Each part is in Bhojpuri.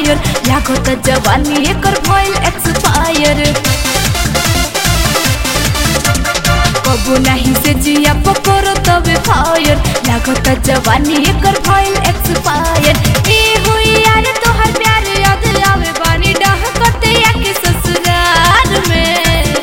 फायर लागत जवानी एकर भइल एक्सपायर कबू नहीं से जिया पकड़ो तबे फायर लागत जवानी एकर भइल एक्सपायर ए हुई यार तोहर प्यार याद आवे बानी डाह करते या के ससुराल में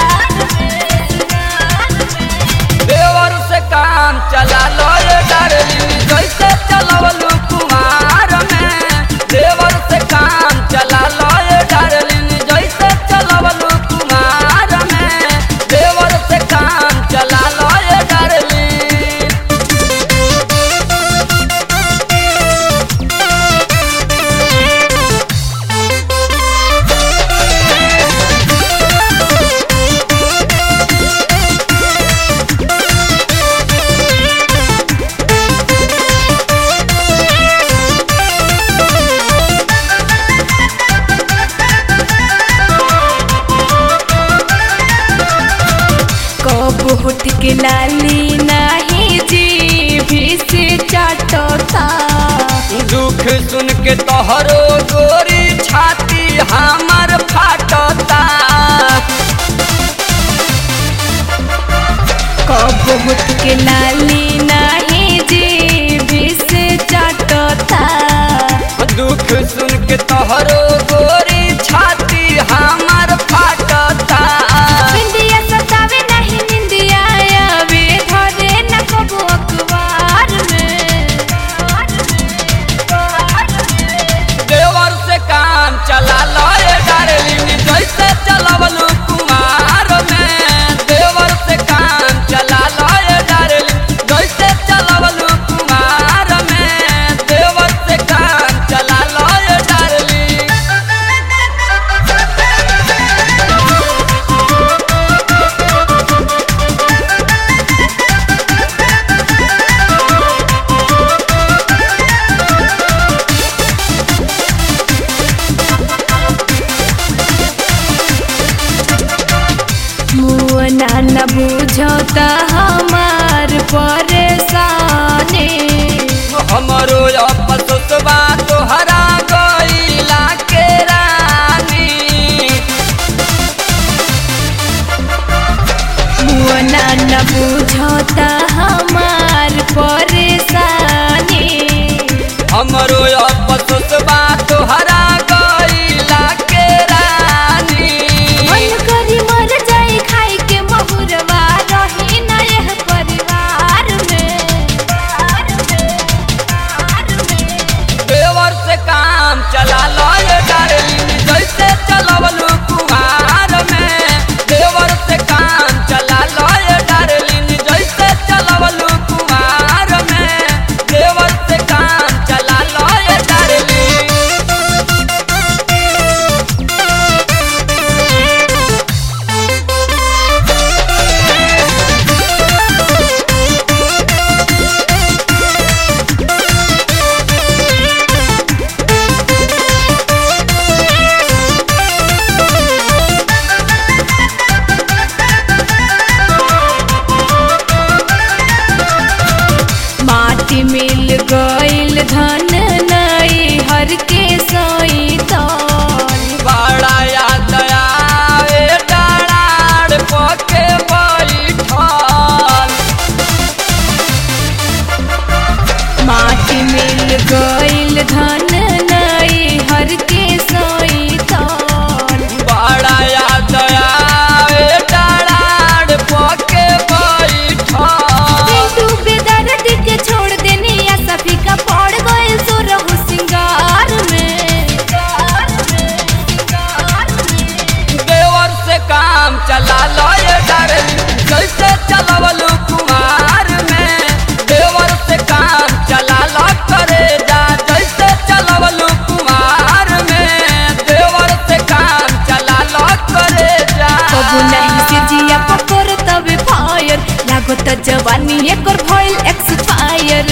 देवर से काम चला लो ये डार्लिंग जैसे चलवलू कुमार में देवर से काम चला लो ये डार्लिंग जैसे चलवलू कुमार में देवर से काम चला लो ये डार्लिंग होठ के लाली नहीं जीभी से चाटता दुख सुन के तोहरो गोरी छाती हमर फाटता कब होठ के लाली नहीं जीभी से चाटता दुख सुन के तोहरो गोरी छाती हमर फाटता बिंदिया सतावे नहीं निंदिया आवे धरे न कबो अखबार में देवर से काम चला लो ये डार्लिंग जैसे चलवलू कुमार में देवर से काम चला लो ये डार्लिंग जैसे चलवलू कुमार में देवर से काम चला लो ये डार्लिंग मुअना न बुझता हमार परेशानी हमरो अपसुतबा तोहरा गइला के रानी मुअना न बुझता हमार परेशानी हमरो अपसुतबा तोहरा गइला के रानी मन करी मर जाए खाई के महुरवा रही न यह परिवार में देवर से काम चला लो ये डार्लिंग जैसे चलवलू कुमार में देवर से काम चला लो ये डार्लिंग जैसे चलवलू कुमार में देवर से काम चला लो ये डार्लिंग माटी मिल गइल धन नई हर के सोई तौल बड़ा याद आवे डाढ़ पके बैठल माटी मिल गइल धन नई हर के सोई तौल बड़ा याद आवे डाढ़ पके बैठल तू बेदर्द के छोड़ देनी या सभी का पड़ गइल सो रहु सिंगार में देवर से काम चला लो ये डार्लिंग जैसे चलवलू कुमार में देवर से काम चला लो करे जा जैसे चलवलू कुमार में देवर से काम चला लो करे जा कबू नहीं से जिया पकड़ तबे फायर लागत जवानी एकर भइल एक्सपायर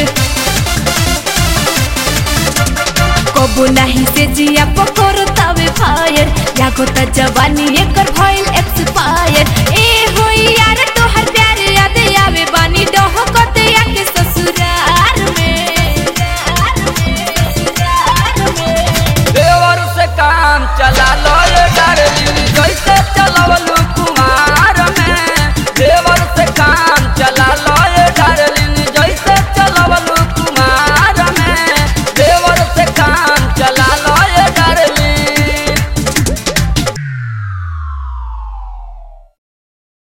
कबू नहीं से जिया पकड़ तबे फायर लागत जवानी एकर